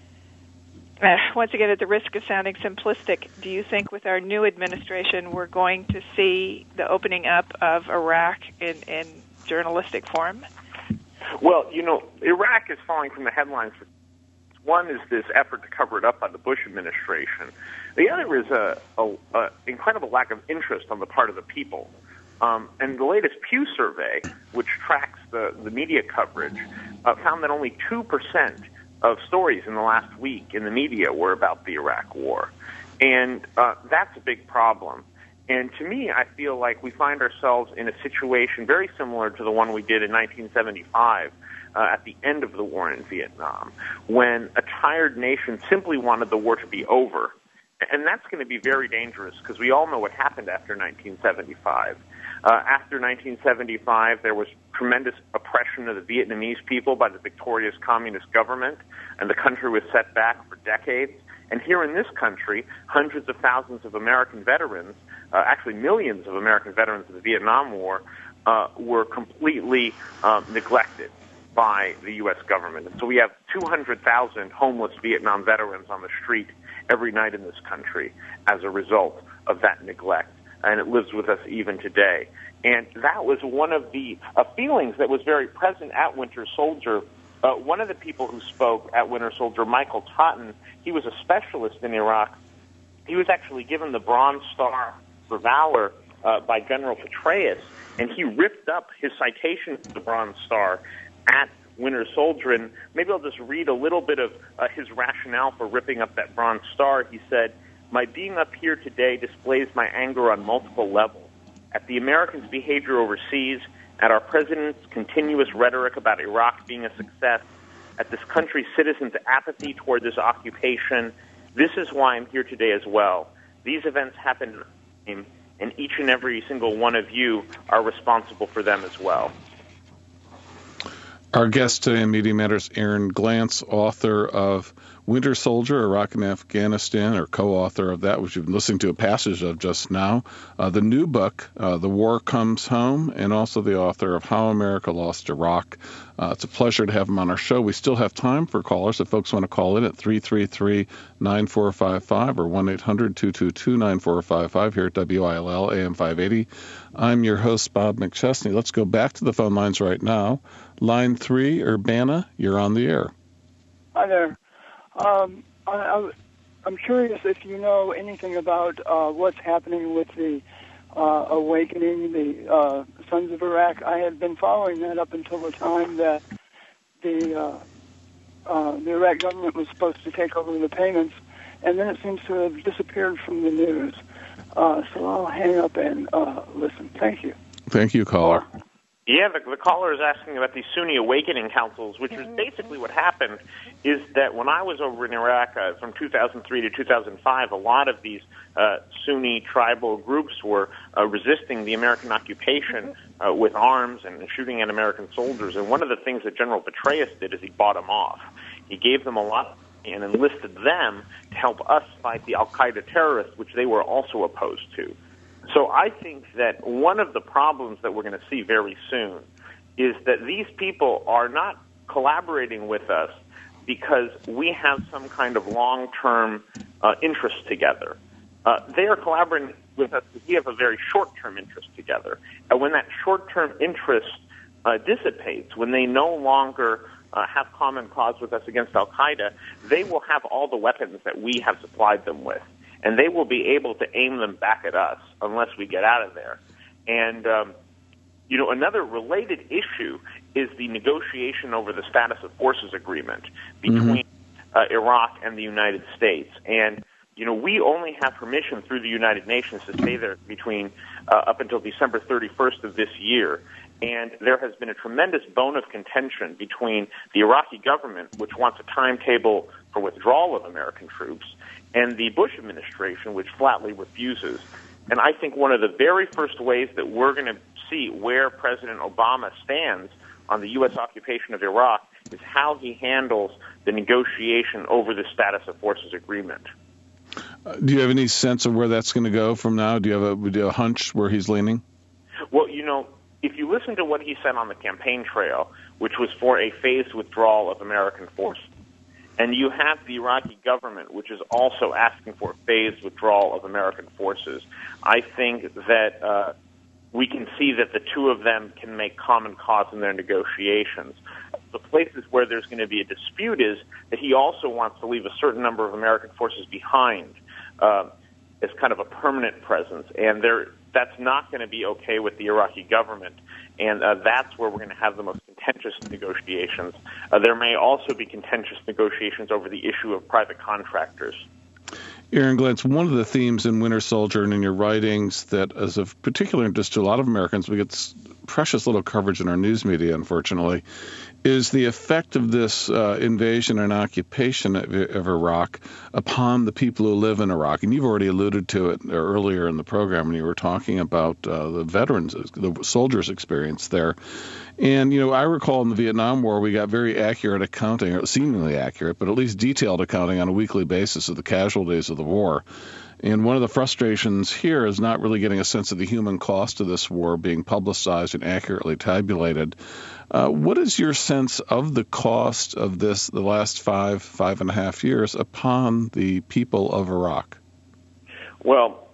Uh, once again, at the risk of sounding simplistic, do you think with our new administration we're going to see the opening up of Iraq in, in journalistic form? Well, you know, Iraq is falling from the headlines. One is this effort to cover it up by the Bush administration. The other is a, a, a incredible lack of interest on the part of the people. Um, and the latest Pew survey, which tracks the, the media coverage, uh, found that only two percent of stories in the last week in the media were about the Iraq war. And uh, that's a big problem. And to me, I feel like we find ourselves in a situation very similar to the one we did in nineteen seventy-five uh, at the end of the war in Vietnam, when a tired nation simply wanted the war to be over. And that's going to be very dangerous because we all know what happened after nineteen seventy-five. Uh, after nineteen seventy-five, there was tremendous oppression of the Vietnamese people by the victorious communist government, and the country was set back for decades. And here in this country, hundreds of thousands of American veterans, uh, actually millions of American veterans of the Vietnam War, uh, were completely um, neglected by the U S government. And so we have two hundred thousand homeless Vietnam veterans on the street every night in this country as a result of that neglect. And it lives with us even today. And that was one of the uh, feelings that was very present at Winter Soldier. Uh, one of the people who spoke at Winter Soldier, Michael Totten, he was a specialist in Iraq. He was actually given the Bronze Star for Valor uh, by General Petraeus, and he ripped up his citation for the Bronze Star at Winter Soldier. And maybe I'll just read a little bit of uh, his rationale for ripping up that Bronze Star. He said, "My being up here today displays my anger on multiple levels. At the Americans' behavior overseas, at our president's continuous rhetoric about Iraq being a success, at this country's citizens' apathy toward this occupation. This is why I'm here today as well. These events happen, and each and every single one of you are responsible for them as well." Our guest today in Media Matters, Aaron Glantz, author of Winter Soldier, Iraq and Afghanistan, or co-author of that, which you've been listening to a passage of just now. Uh, the new book, uh, The War Comes Home, and also the author of How America Lost Iraq. Uh, it's a pleasure to have him on our show. We still have time for callers if folks want to call in at three three three, nine four five five or one eight hundred, two two two, nine four five five here at W I L L A M five eighty. I'm your host, Bob McChesney. Let's go back to the phone lines right now. Line three, Urbana, you're on the air. Hi there. Um, I, I, I'm curious if you know anything about uh, what's happening with the uh, awakening, the uh, Sons of Iraq. I had been following that up until the time that the uh, uh, the Iraq government was supposed to take over the payments, and then it seems to have disappeared from the news. Uh, so I'll hang up and uh, listen. Thank you. Thank you, caller. Yeah, the, the caller is asking about these Sunni awakening councils, which is basically what happened is that when I was over in Iraq uh, from two thousand three to two thousand five, a lot of these uh, Sunni tribal groups were uh, resisting the American occupation uh, with arms and shooting at American soldiers. And one of the things that General Petraeus did is he bought them off. He gave them a lot and enlisted them to help us fight the al-Qaeda terrorists, which they were also opposed to. So I think that one of the problems that we're going to see very soon is that these people are not collaborating with us because we have some kind of long-term uh, interest together. Uh, they are collaborating with us because we have a very short-term interest together. And when that short-term interest uh, dissipates, when they no longer uh, have common cause with us against al-Qaeda, they will have all the weapons that we have supplied them with. And they will be able to aim them back at us unless we get out of there. And, um, you know, another related issue is the negotiation over the status of forces agreement between mm-hmm. uh, Iraq and the United States. And, you know, we only have permission through the United Nations to stay there between uh, up until December thirty-first of this year. And there has been a tremendous bone of contention between the Iraqi government, which wants a timetable for withdrawal of American troops, and the Bush administration, which flatly refuses. And I think one of the very first ways that we're going to see where President Obama stands on the U S occupation of Iraq is how he handles the negotiation over the status of forces agreement. Uh, do you have any sense of where that's going to go from now? Do you have a, do you have a hunch where he's leaning? Well, you know, if you listen to what he said on the campaign trail, which was for a phased withdrawal of American forces, and you have the Iraqi government, which is also asking for a phased withdrawal of American forces, I think that uh, we can see that the two of them can make common cause in their negotiations. The places where there's going to be a dispute is that he also wants to leave a certain number of American forces behind uh, as kind of a permanent presence, and there, that's not going to be okay with the Iraqi government, and uh, that's where we're going to have the most contentious negotiations. Uh, there may also be contentious negotiations over the issue of private contractors. Aaron Glantz, one of the themes in Winter Soldier and in your writings that is of particular interest to a lot of Americans, we get precious little coverage in our news media, unfortunately, is the effect of this uh, invasion and occupation of, of Iraq upon the people who live in Iraq. And you've already alluded to it earlier in the program when you were talking about uh, the veterans, the soldiers' experience there. And, you know, I recall in the Vietnam War, we got very accurate accounting, or seemingly accurate, but at least detailed accounting on a weekly basis of the casualties of the war. And one of the frustrations here is not really getting a sense of the human cost of this war being publicized and accurately tabulated. Uh, what is your sense of the cost of this, the last five, five and a half years, upon the people of Iraq? Well,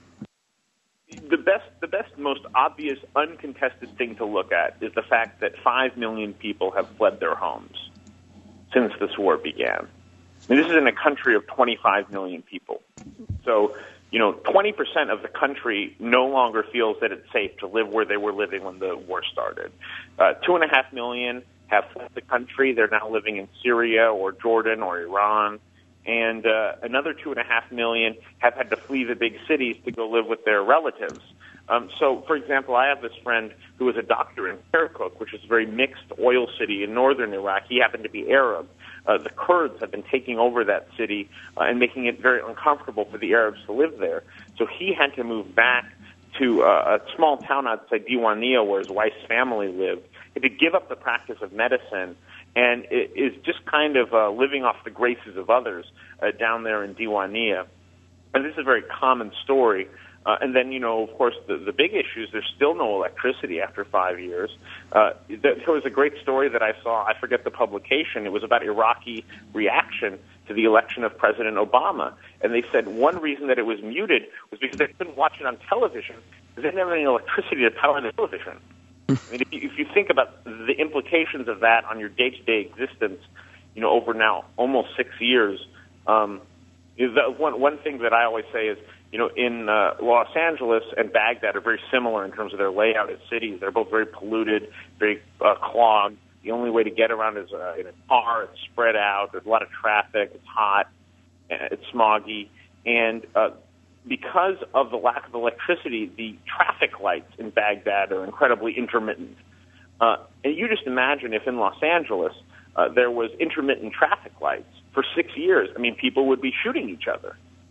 the best, the best, most obvious, uncontested thing to look at is the fact that five million people have fled their homes since this war began. I mean, this is in a country of twenty-five million people. So, you know, twenty percent of the country no longer feels that it's safe to live where they were living when the war started. Uh, two and a half million have fled the country. They're now living in Syria or Jordan or Iran. And uh, another two and a half million have had to flee the big cities to go live with their relatives. Um, so, for example, I have this friend who was a doctor in Kirkuk, which is a very mixed oil city in northern Iraq. He happened to be Arab. Uh, the Kurds have been taking over that city uh, and making it very uncomfortable for the Arabs to live there. So he had to move back to uh, a small town outside Diwania where his wife's family lived. He had to give up the practice of medicine and it is just kind of uh, living off the graces of others uh, down there in Diwania. And this is a very common story. Uh, and then, you know, of course, the, the big issue is there's still no electricity after five years. Uh, there was a great story that I saw. I forget the publication. It was about Iraqi reaction to the election of President Obama. And they said one reason that it was muted was because they couldn't watch it on television because they didn't have any electricity to power the television. I mean, if you, if you think about the implications of that on your day-to-day existence, you know, over now almost six years, um, is that one, one thing that I always say is, you know, in uh, Los Angeles and Baghdad are very similar in terms of their layout as cities. They're both very polluted, very uh, clogged. The only way to get around is uh, in a car. It's spread out. There's a lot of traffic. It's hot. It's smoggy. And uh, because of the lack of electricity, the traffic lights in Baghdad are incredibly intermittent. Uh, and you just imagine if in Los Angeles uh, there was intermittent traffic lights for six years, I mean, people would be shooting each other.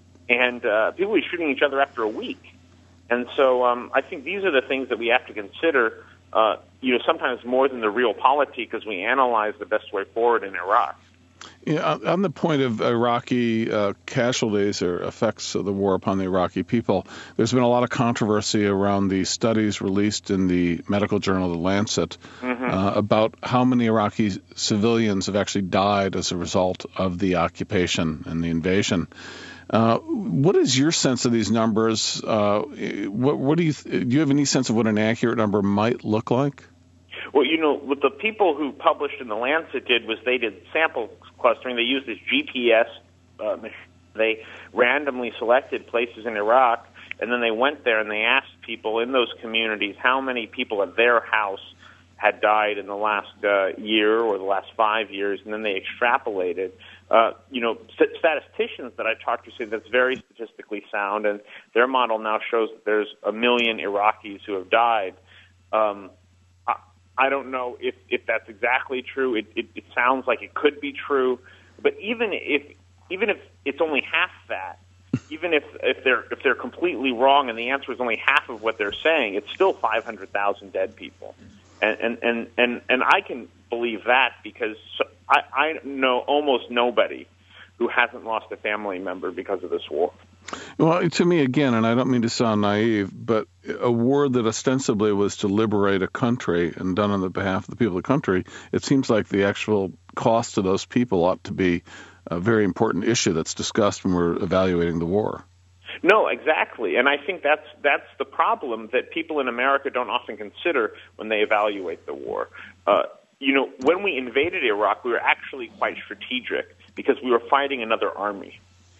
And uh, people would be shooting each other after a week. And so um, I think these are the things that we have to consider, uh, you know, sometimes more than the real politic as we analyze the best way forward in Iraq. Yeah, on the point of Iraqi uh, casualties or effects of the war upon the Iraqi people, there's been a lot of controversy around the studies released in the medical journal The Lancet mm-hmm. uh, about how many Iraqi civilians have actually died as a result of the occupation and the invasion. Uh, what is your sense of these numbers? Uh, what, what do you th- do? You have any sense of what an accurate number might look like? Well, you know, what the people who published in The Lancet did was they did sample clustering. They used this G P S uh, machine. They randomly selected places in Iraq, and then they went there and they asked people in those communities how many people at their house had died in the last uh, year or the last five years, and then they extrapolated. Uh, you know, st- statisticians that I talked to say that's very statistically sound, and their model now shows that there's a million Iraqis who have died. Um, I, I don't know if, if that's exactly true. It, it, it sounds like it could be true, but even if even if it's only half that, even if, if they're if they're completely wrong and the answer is only half of what they're saying, it's still five hundred thousand dead people. And, and, and, and, and I can believe that because I, I know almost nobody who hasn't lost a family member because of this war. Well, to me, again, and I don't mean to sound naive, but a war that ostensibly was to liberate a country and done on the behalf of the people of the country, it seems like the actual cost to those people ought to be a very important issue that's discussed when we're evaluating the war. No, exactly. And I think that's that's the problem that people in America don't often consider when they evaluate the war. Uh, you know, when we invaded Iraq, we were actually quite strategic because we were fighting another army.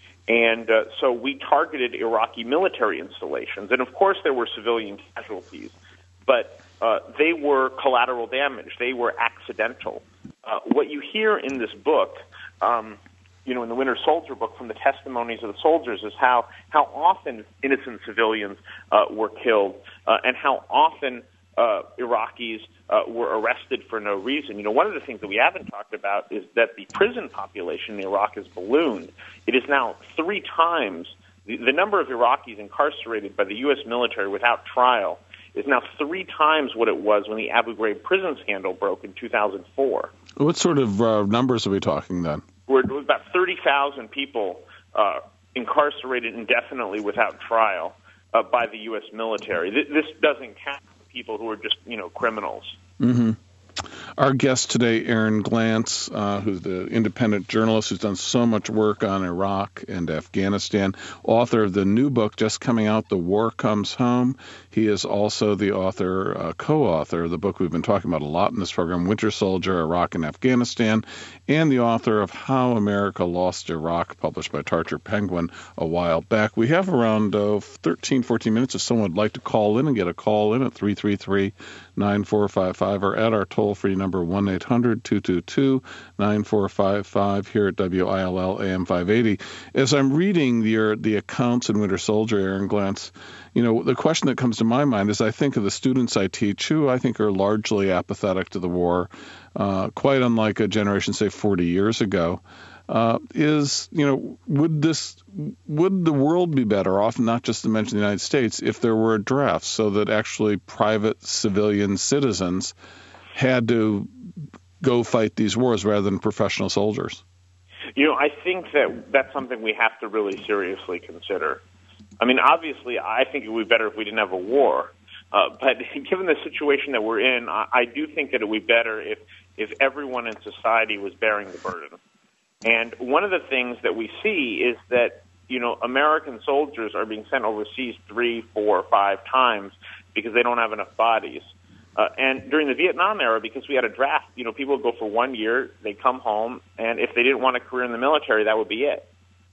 And uh, so we targeted Iraqi military installations. And, of course, there were civilian casualties, but uh, they were collateral damage. They were accidental. Uh, what you hear in this book, um, you know, in the Winter Soldier book from the testimonies of the soldiers is how, how often innocent civilians uh, were killed uh, and how often uh, Iraqis uh, were arrested for no reason. You know, one of the things that we haven't talked about is that the prison population in Iraq has ballooned. It is now three times, the, the number of Iraqis incarcerated by the U S military without trial is now three times what it was when the Abu Ghraib prison scandal broke in two thousand four. What sort of uh, numbers are we talking then? We're about thirty thousand people uh, incarcerated indefinitely without trial uh, by the U S military. Th- this doesn't count people who are just, you know, criminals. Mm-hmm. Our guest today, Aaron Glantz, uh, who's the independent journalist who's done so much work on Iraq and Afghanistan, author of the new book just coming out, The War Comes Home. He is also the author, uh, co-author of the book we've been talking about a lot in this program, Winter Soldier, Iraq and Afghanistan, and the author of How America Lost Iraq, published by Tarcher Penguin a while back. We have around uh, thirteen, fourteen minutes if someone would like to call in and get a call in at three three three, nine four five five or at our toll-free number one eight hundred, two two two, nine four five five here at W I L L A M five eighty. As I'm reading your, the accounts in Winter Soldier, Aaron Glantz, you know, the question that comes to my mind is I think of the students I teach who I think are largely apathetic to the war, uh, quite unlike a generation, say, forty years ago. Uh, is, you know, would this, would the world be better off, not just to mention the United States, if there were a draft so that actually private civilian citizens had to go fight these wars rather than professional soldiers? You know, I think that that's something we have to really seriously consider. I mean, obviously, I think it would be better if we didn't have a war. Uh, but given the situation that we're in, I, I do think that it would be better if, if everyone in society was bearing the burden. And one of the things that we see is that, you know, American soldiers are being sent overseas three, four, five times because they don't have enough bodies. Uh, and during the Vietnam era, because we had a draft, you know, people would go for one year, they'd come home, and if they didn't want a career in the military, that would be it.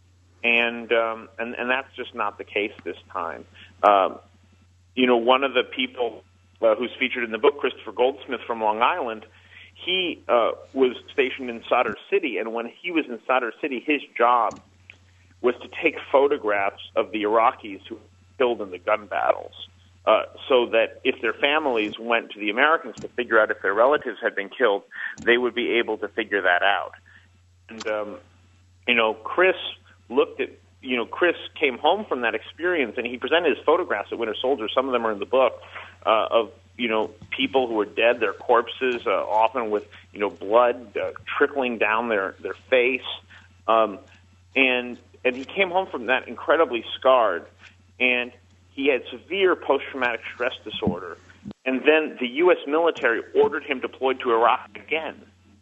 And um, and, and that's just not the case this time. Um, you know, one of the people uh, who's featured in the book, Christopher Goldsmith from Long Island, he uh, was stationed in Sadr City, and when he was in Sadr City, his job was to take photographs of the Iraqis who were killed in the gun battles, uh, so that if their families went to the Americans to figure out if their relatives had been killed, they would be able to figure that out. And, um, you know, Chris looked at, you know, Chris came home from that experience, and he presented his photographs at Winter Soldier. Some of them are in the book, uh, of, you know, people who are dead, their corpses, uh, often with, you know, blood uh, trickling down their, their face. Um, and and he came home from that incredibly scarred, and he had severe post-traumatic stress disorder. And then the U S military ordered him deployed to Iraq again.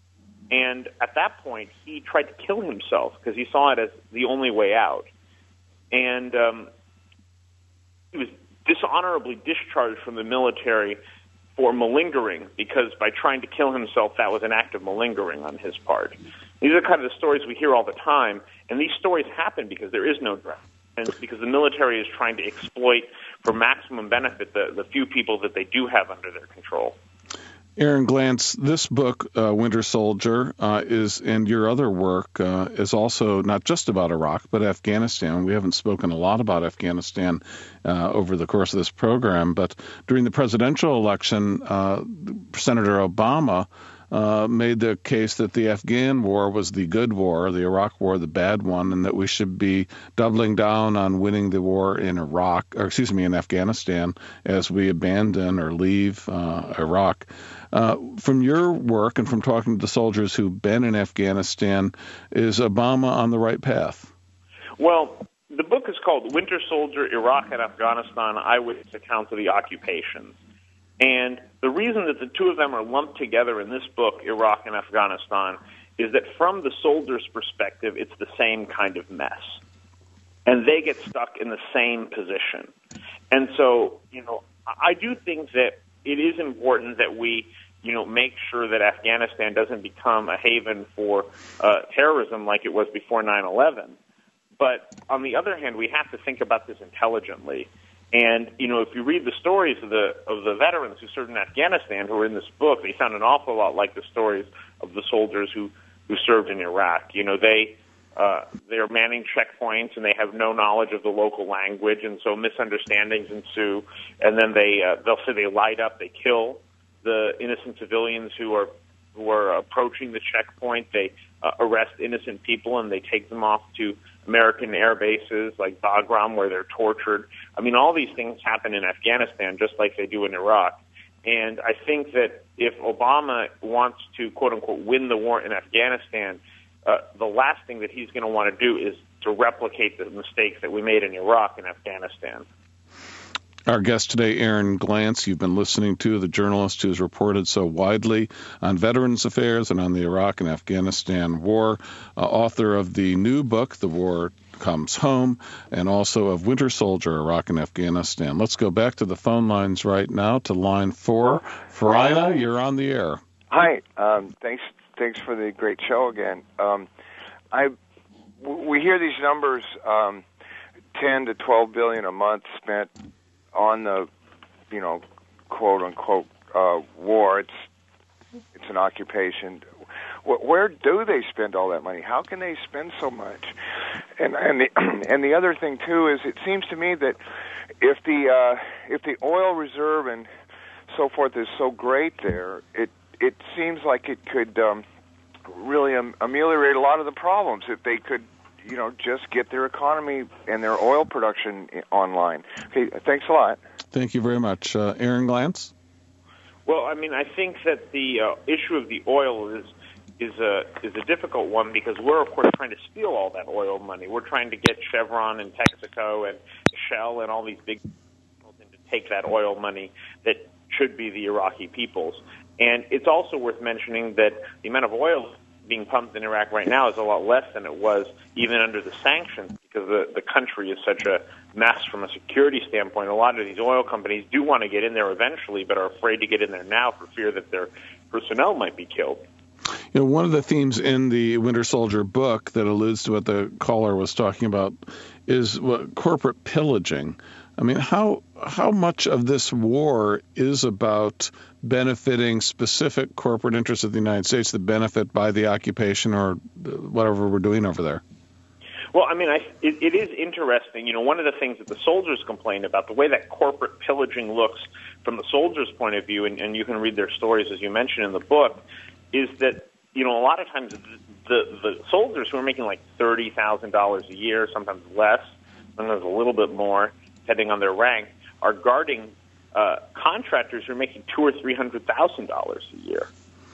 And at that point, he tried to kill himself because he saw it as the only way out. And um, he was dishonorably discharged from the military for malingering, because by trying to kill himself, that was an act of malingering on his part. These are kind of the stories we hear all the time, and these stories happen because there is no draft, and it's because the military is trying to exploit for maximum benefit the, the few people that they do have under their control. Aaron Glantz, this book, uh, Winter Soldier, uh, is, and your other work uh, is also not just about Iraq, but Afghanistan. We haven't spoken a lot about Afghanistan uh, over the course of this program, but during the presidential election, uh, Senator Obama uh, made the case that the Afghan war was the good war, the Iraq war the bad one, and that we should be doubling down on winning the war in Iraq, or excuse me, in Afghanistan, as we abandon or leave uh, Iraq. Uh, from your work and from talking to the soldiers who've been in Afghanistan, is Obama on the right path? Well, the book is called Winter Soldier, Iraq and Afghanistan, Eyewitness Accounts of the Occupations. And the reason that the two of them are lumped together in this book, Iraq and Afghanistan, is that from the soldier's perspective, it's the same kind of mess. And they get stuck in the same position. And so, you know, I do think that it is important that we, you know, make sure that Afghanistan doesn't become a haven for uh, terrorism like it was before nine eleven. But on the other hand, we have to think about this intelligently. And, you know, if you read the stories of the of the veterans who served in Afghanistan who are in this book, they sound an awful lot like the stories of the soldiers who, who served in Iraq. You know, they uh, they're manning checkpoints and they have no knowledge of the local language, and so misunderstandings ensue. And then they uh, they'll say they light up, they kill the innocent civilians who are who are approaching the checkpoint. They uh, arrest innocent people and they take them off to American air bases like Bagram, where they're tortured. I mean, all these things happen in Afghanistan just like they do in Iraq. And I think that if Obama wants to, quote unquote, win the war in Afghanistan, uh, the last thing that he's going to want to do is to replicate the mistakes that we made in Iraq and Afghanistan. Our guest today, Aaron Glantz. You've been listening to the journalist who's reported so widely on Veterans Affairs and on the Iraq and Afghanistan war, uh, author of the new book, The War Comes Home, and also of Winter Soldier, Iraq and Afghanistan. Let's go back to the phone lines right now to line four. Farina, you're on the air. Hi. Um, thanks Thanks for the great show again. Um, I, we hear these numbers, um, ten to twelve billion a month spent on the, you know, quote unquote uh, war. It's it's an occupation. Where do they spend all that money? How can they spend so much? And and the and the other thing too is, it seems to me that if the uh, if the oil reserve and so forth is so great there, it it seems like it could um, really um, ameliorate a lot of the problems if they could, you know, just get their economy and their oil production online. Okay, thanks a lot. Thank you very much. Uh, Aaron Glantz? Well, I mean, I think that the uh, issue of the oil is is a is a difficult one because we're, of course, trying to steal all that oil money. We're trying to get Chevron and Texaco and Shell and all these big companies to take that oil money that should be the Iraqi people's. And it's also worth mentioning that the amount of oil being pumped in Iraq right now is a lot less than it was even under the sanctions, because the, the country is such a mess from a security standpoint. A lot of these oil companies do want to get in there eventually, but are afraid to get in there now for fear that their personnel might be killed. You know, one of the themes in the Winter Soldier book that alludes to what the caller was talking about is what, corporate pillaging. I mean, how how much of this war is about benefiting specific corporate interests of the United States that benefit by the occupation or whatever we're doing over there? Well, I mean, I, it, it is interesting. You know, one of the things that the soldiers complain about, the way that corporate pillaging looks from the soldiers' point of view, and, and you can read their stories, as you mentioned in the book, is that, you know, a lot of times the, the soldiers who are making like thirty thousand dollars a year, sometimes less, sometimes a little bit more, depending on their rank, are guarding uh, contractors who are making two or three hundred thousand dollars a year,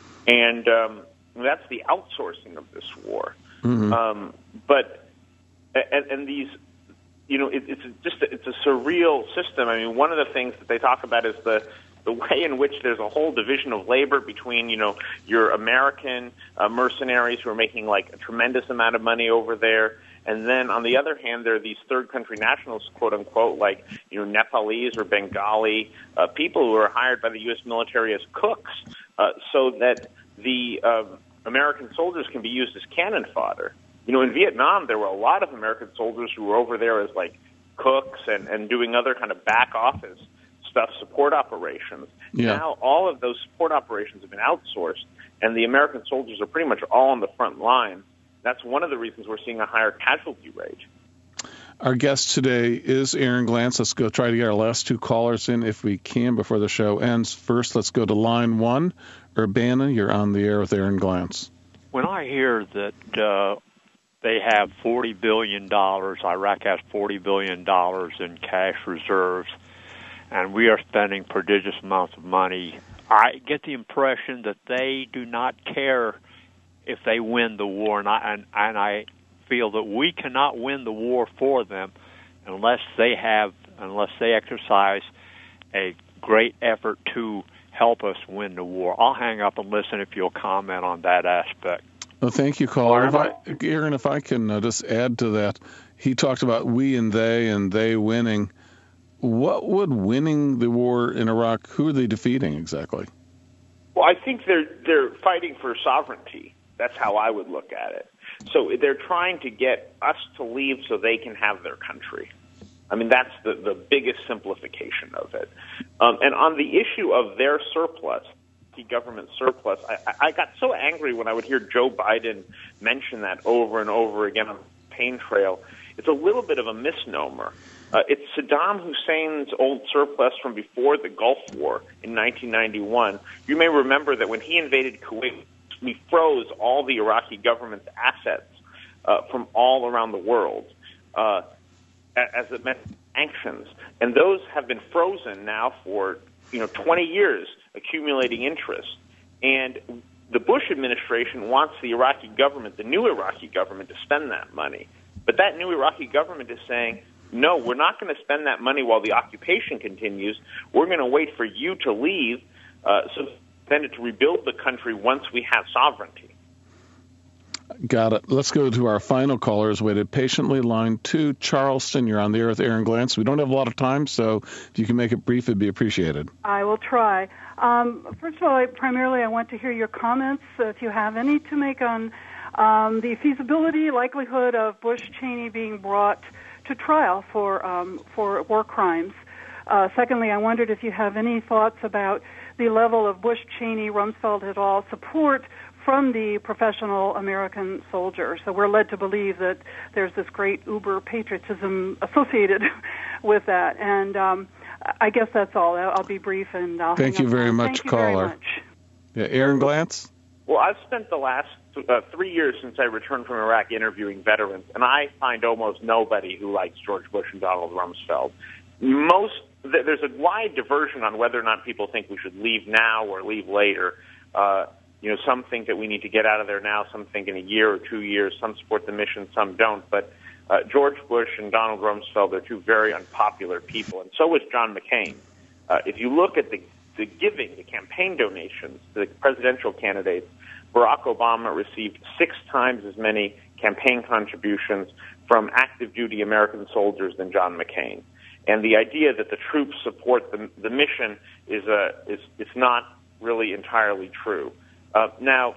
and um, that's the outsourcing of this war. Mm-hmm. Um, but and, and these, you know, it, it's just a, it's a surreal system. I mean, one of the things that they talk about is the the way in which there's a whole division of labor between, you know, your American uh, mercenaries who are making like a tremendous amount of money over there. And then on the other hand, there are these third country nationals, quote unquote, like, you know, Nepalese or Bengali uh, people who are hired by the U S military as cooks uh, so that the uh, American soldiers can be used as cannon fodder. You know, in Vietnam, there were a lot of American soldiers who were over there as like cooks and, and doing other kind of back office stuff, support operations. Yeah. Now all of those support operations have been outsourced, and the American soldiers are pretty much all on the front line. That's one of the reasons we're seeing a higher casualty rate. Our guest today is Aaron Glantz. Let's go try to get our last two callers in if we can before the show ends. First, let's go to line one. Urbana, you're on the air with Aaron Glantz. When I hear that uh, they have forty billion dollars, Iraq has forty billion dollars in cash reserves, and we are spending prodigious amounts of money, I get the impression that they do not care if they win the war, and I, and, and I feel that we cannot win the war for them unless they have, unless they exercise a great effort to help us win the war. I'll hang up and listen if you'll comment on that aspect. Well, thank you, caller. If I, Aaron, if I can uh, just add to that, he talked about we and they and they winning. What would winning the war in Iraq, who are they defeating exactly? Well, I think they're they're fighting for sovereignty. That's how I would look at it. So they're trying to get us to leave so they can have their country. I mean, that's the, the biggest simplification of it. Um, and on the issue of their surplus, the government surplus, I, I got so angry when I would hear Joe Biden mention that over and over again on the campaign trail. It's a little bit of a misnomer. Uh, it's Saddam Hussein's old surplus from before the Gulf War in nineteen ninety-one. You may remember that when he invaded Kuwait, we froze all the Iraqi government's assets uh, from all around the world uh, as it meant sanctions. And those have been frozen now for you know twenty years, accumulating interest. And the Bush administration wants the Iraqi government, the new Iraqi government, to spend that money. But that new Iraqi government is saying, no, we're not going to spend that money while the occupation continues. We're going to wait for you to leave uh, so then to rebuild the country once we have sovereignty. Got it. Let's go to our final caller who's waited patiently. Line two, Charleston, you're on the air with Aaron Glantz. We don't have a lot of time, so if you can make it brief, it'd be appreciated. I will try. Um, first of all, I, primarily I want to hear your comments, uh, if you have any, to make on um, the feasibility, likelihood of Bush Cheney being brought to trial for um, for war crimes. Uh, secondly, I wondered if you have any thoughts about the level of Bush Cheney Rumsfeld et al. Support from the professional American soldiers. So we're led to believe that there's this great uber patriotism associated with that. And um, I guess that's all. I'll be brief and I'll Thank you very much, Thank caller. You very much. Yeah, Aaron Glantz? Well, I've spent the last uh, three years since I returned from Iraq interviewing veterans, and I find almost nobody who likes George Bush and Donald Rumsfeld. Most th- there's a wide diversion on whether or not people think we should leave now or leave later. Uh, you know, some think that we need to get out of there now. Some think in a year or two years. Some support the mission. Some don't. But uh, George Bush and Donald Rumsfeld are two very unpopular people, and so was John McCain. Uh, if you look at the the giving, the campaign donations to the presidential candidates, Barack Obama received six times as many campaign contributions from active duty American soldiers than John McCain. And the idea that the troops support the, the mission is, uh, is, is not really entirely true. Uh, now,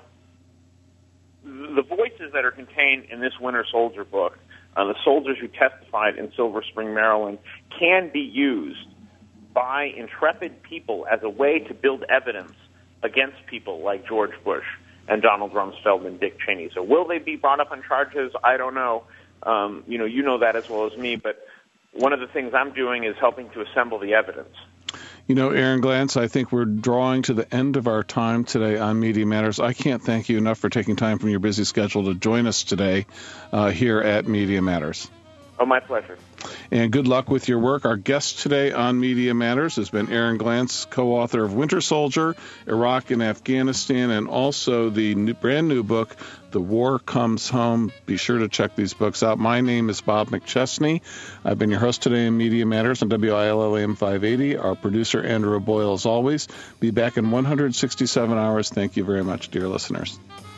the voices that are contained in this Winter Soldier book, uh, the soldiers who testified in Silver Spring, Maryland, can be used by intrepid people as a way to build evidence against people like George Bush and Donald Rumsfeld and Dick Cheney. So will they be brought up on charges? I don't know. Um, you know, you know that as well as me, but one of the things I'm doing is helping to assemble the evidence. You know, Aaron Glantz, I think we're drawing to the end of our time today on Media Matters. I can't thank you enough for taking time from your busy schedule to join us today uh, here at Media Matters. Oh, my pleasure. And good luck with your work. Our guest today on Media Matters has been Aaron Glantz, co-author of Winter Soldier, Iraq and Afghanistan, and also the new, brand new book, The War Comes Home. Be sure to check these books out. My name is Bob McChesney. I've been your host today in Media Matters on W I L L A M five eighty. Our producer, Andrew Boyle, as always. Be back in one hundred sixty-seven hours. Thank you very much, dear listeners.